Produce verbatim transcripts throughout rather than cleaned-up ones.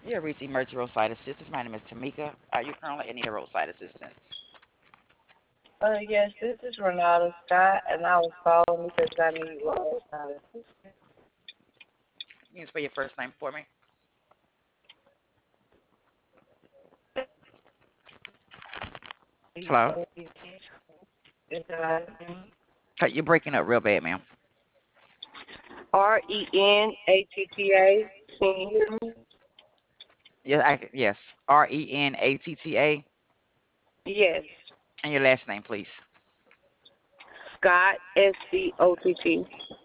You have reached Emergency Roadside Assistance. My name is Tamika. Are you currently in need of roadside assistance? Uh, yes, this is Renata Scott, and I was calling because I need roadside assistance. You can spell your first name for me. Hello? Is that Okay, you're breaking up real bad, ma'am. R E N A T T A? Can you hear me? Yeah, I, yes. R E N A T T A. Yes. And your last name, please. Scott, S C O T T.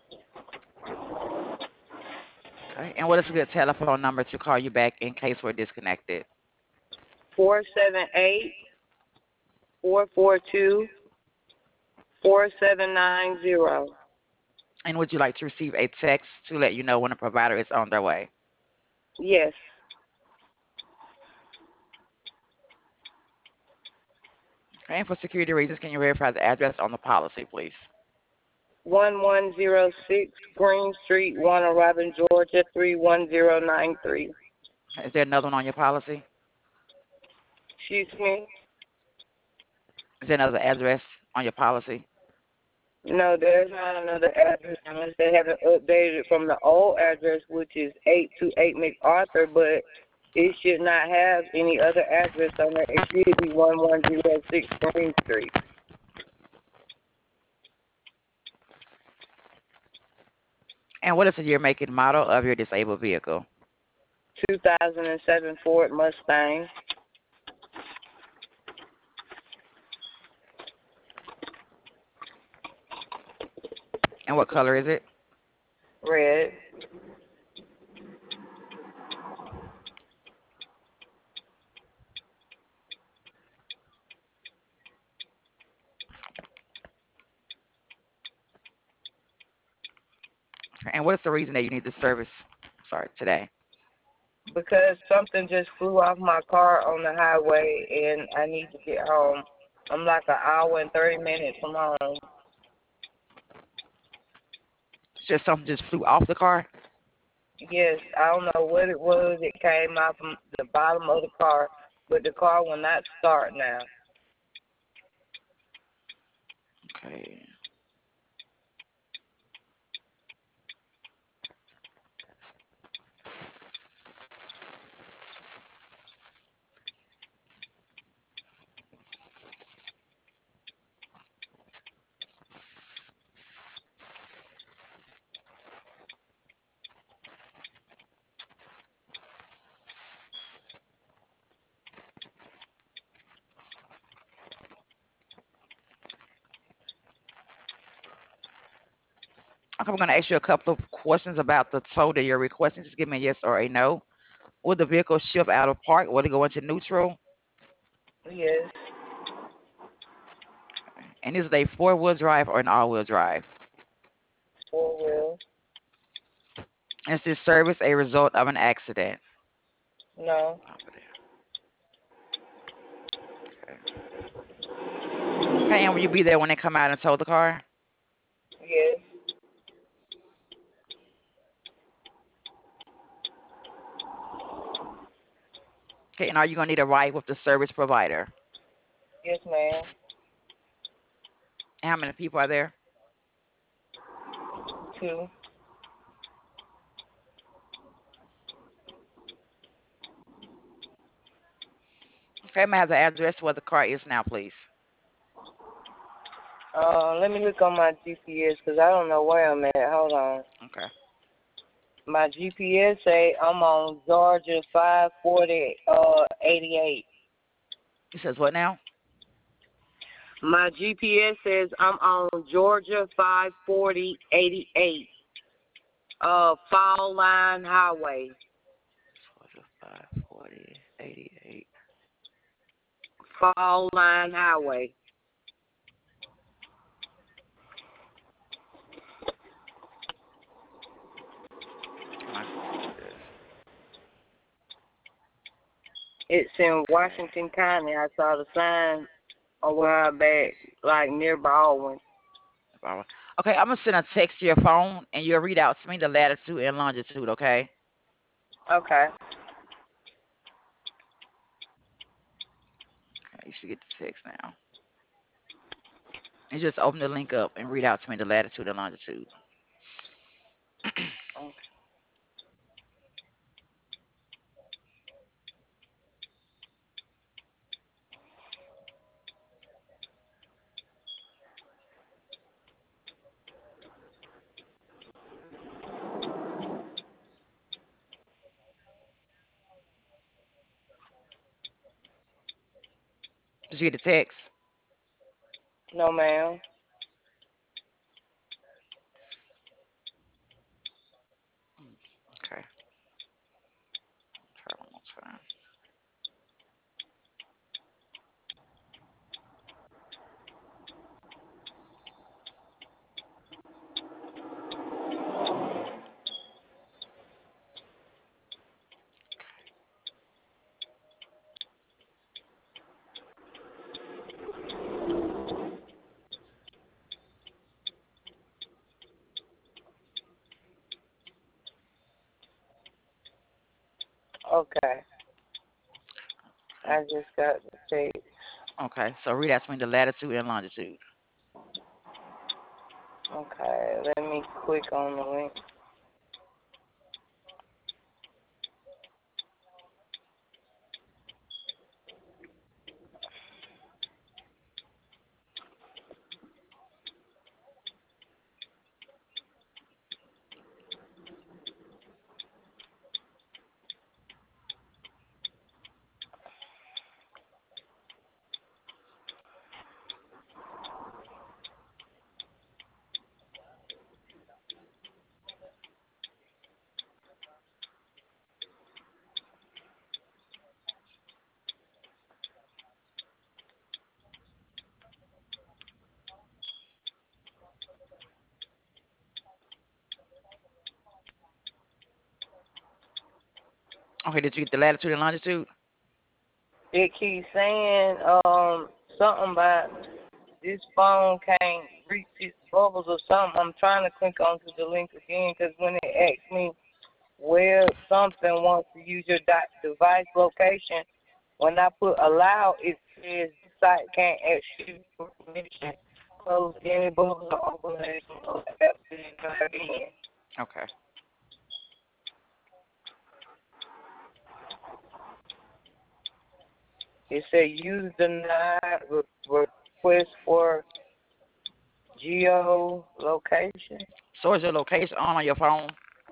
Okay. And what is a good telephone number to call you back in case we're disconnected? four seven eight, four four two, four seven nine zero. And would you like to receive a text to let you know when a provider is on their way? Yes. Okay. And for security reasons, can you verify the address on the policy, please? one one zero six Green Street, Warner Robin, Georgia, three one zero nine three. Is there another one on your policy? Excuse me? Is there another address on your policy? No, there's not another address unless they haven't updated it from the old address, which is eight two eight MacArthur, but it should not have any other address on there. It should be one one zero six Green Street. And what is the year, make, and model of your disabled vehicle? two thousand seven Ford Mustang. And what color is it? Red. And what is the reason that you need the service? Sorry, today. Because something just flew off my car on the highway and I need to get home. I'm like an hour and thirty minutes from home. It's just something just flew off the car. Yes, I don't know what it was. It came out from the bottom of the car, but the car will not start now. Okay. Okay, I'm going to ask you a couple of questions about the tow that you're requesting. Just give me a yes or a no. Will the vehicle shift out of park? Will it go into neutral? Yes, And is it a four-wheel drive or an all-wheel drive? four wheel. Is this service a result of an accident? No. Okay, and will you be there when they come out and tow the car? Yes. Okay, and are you going to need a ride with the service provider? Yes, ma'am. And how many people are there? Two. Okay, may I have the address where the car is now, please? Uh, let me look on my G P S because I don't know where I'm at. Hold on. Okay. My G P S say I'm on Georgia five forty uh eighty-eight. It says what now? My G P S says I'm on Georgia five forty eighty-eight. Uh, Fall Line Highway. five forty, eighty-eight. Fall Line Highway. It's in Washington County. I saw the sign a while back, like near Baldwin. Okay, I'm gonna send a text to your phone, and you'll read out to me the latitude and longitude. Okay. Okay. You should get the text now. And just open the link up and read out to me the latitude and longitude. Did you get the text? No, ma'am. Okay. Try one more time. Okay. I just got the text. Okay, so read out to me the latitude and longitude. Okay, let me click on the link. Okay, did you get the latitude and longitude? It keeps saying um something about this phone can't reach its bubbles or something. I'm trying to click onto the link again because when it asks me where something wants to use your dot device location, when I put allow, it says this site can't ask you for permission. Close any bubbles or overlays from other apps and try again. Okay. It said use denied re- request for geolocation. So is your location on on your phone?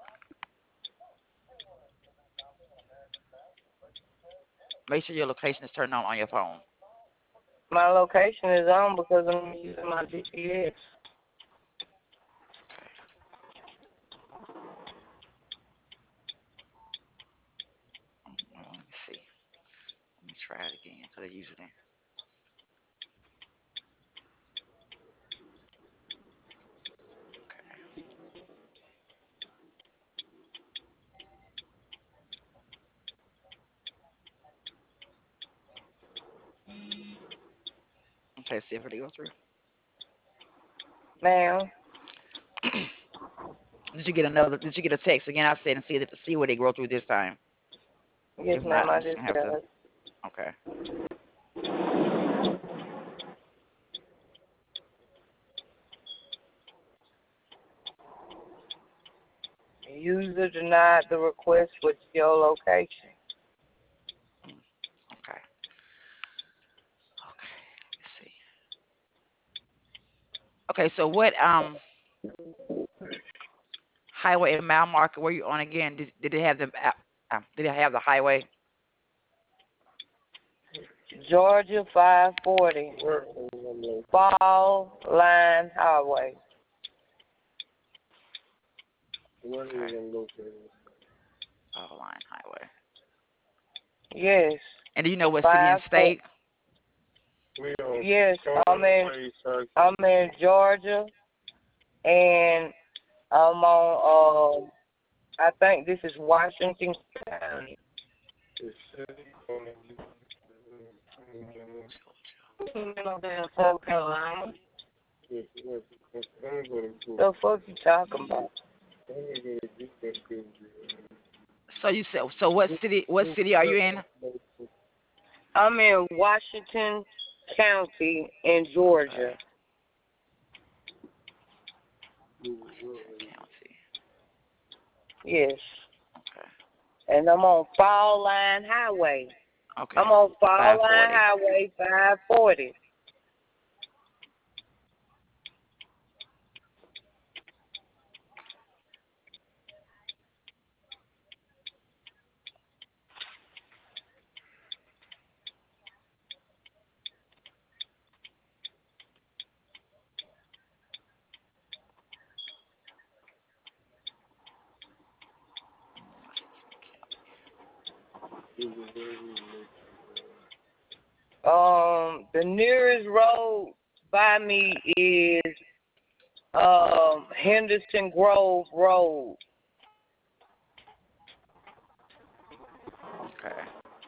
Make sure your location is turned on on your phone. My location is on because I'm using my G P S. Well, let me see. Let me try it again because I usually. Okay, see if it go through. Ma'am, Did you get another? Did you get a text again? I said and see it to see where they go through this time. yes, If ma'am, not, I I'm just just gonna have got to. it. Okay. User denied the request for geolocation. Okay. Okay. Let's see. Okay. So what um highway and mile marker were you on again? Did, did it have the uh, uh, did it have the highway? Georgia five forty, Fall Line Highway. Okay. Oh, line highway. Yes, And do you know what city and five four. state? Yes, I'm in I'm in Georgia, and I'm on. Uh, I think this is Washington County. South Carolina. The fuck you talking about? So you said. So what city? What city are you in? I'm in Washington County in Georgia. Okay. Washington County. Yes. Okay. And I'm on Fall Line Highway. Okay. I'm on Fall five Line forty. Highway five forty. Washington County. Um, the nearest road by me is um Henderson Grove Road. Okay.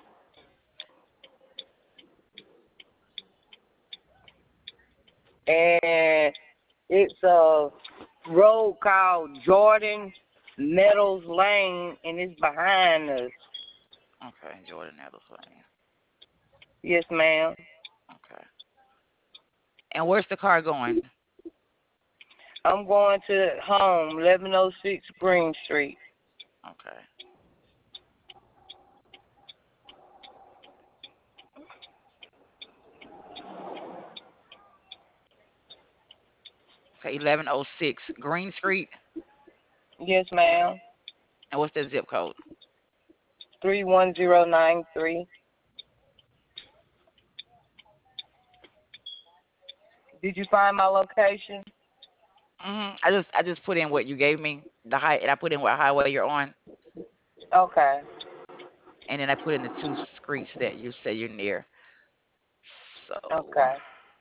And it's a road called Jordan Meadows Lane, and it's behind us. Okay. Jordan Ellis Lane. Yes, ma'am. Okay. And where's the car going? I'm going to home, eleven oh six Green Street. Okay. Okay. eleven oh six Green Street. Yes, ma'am. And what's the zip code? three one zero nine three. Did you find my location? hmm I just I just put in what you gave me, the high, and I put in what highway you're on, Okay. and then I put in the two streets that you say you're near. So Okay.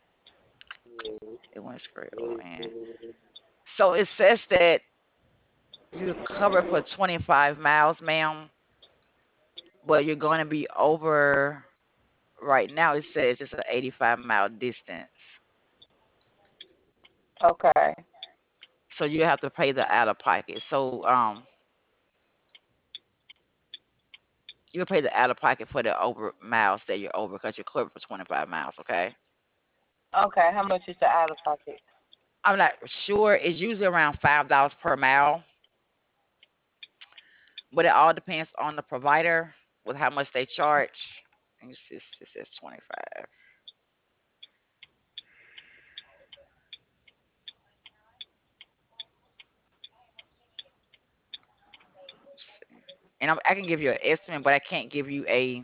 it went straight. Oh, and so it says that you're covered for twenty-five miles, ma'am, but you're going to be over. Right now, it says it's an eighty-five mile distance, Okay. so you have to pay the out of pocket. So um, you'll pay the out of pocket for the over miles that you're over because you're covered for twenty-five miles. Okay. Okay. How much is the out of pocket? I'm not sure. It's usually around five dollars per mile, but it all depends on the provider with how much they charge. And it's just, it says twenty-five. Let's see. And I'm, I can give you an estimate, but I can't give you a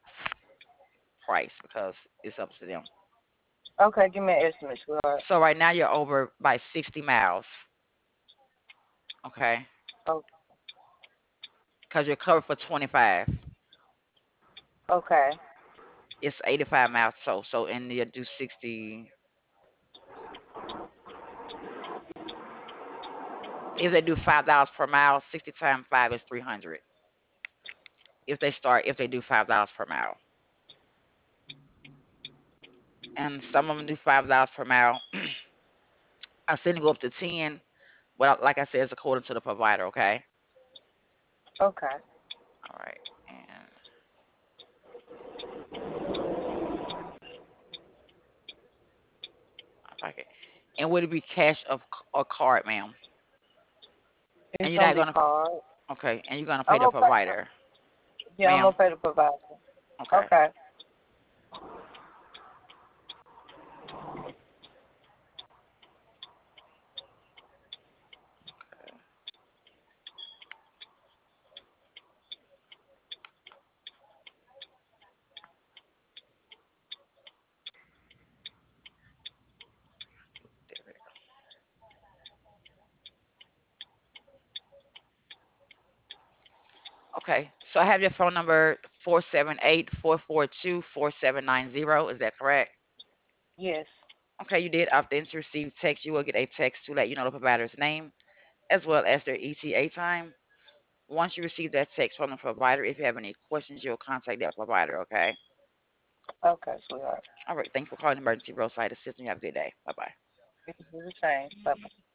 price because it's up to them. Okay. Give me an estimate, sweetheart. So right now you're over by sixty miles, okay? Oh, Because you're covered for twenty-five. okay. It's eighty-five miles, so so and you do sixty. If they do five dollars per mile, sixty times five is three hundred. If they start, if they do five dollars per mile, and some of them do five dollars per mile. I send it go up to ten. Well, like I said, it's according to the provider. Okay. Okay. All right. And okay. And would it be cash of or card, ma'am? And It's you're gonna not be gonna. card. Okay. And you're gonna pay I'm the gonna pay. provider, Yeah, I'm ma'am. gonna pay the provider. Okay. Okay. Okay. So I have your phone number four seven eight, four four two, four seven nine zero. Is that correct? Yes. Okay, you did opt in to receive text. You will get a text to let you know the provider's name as well as their E T A time. Once you receive that text from the provider, if you have any questions, you'll contact that provider, okay? Okay, sweetheart. All right. Thank you for calling Emergency Roadside Assistance. You have a good day. Bye bye. You can do the same. Bye bye.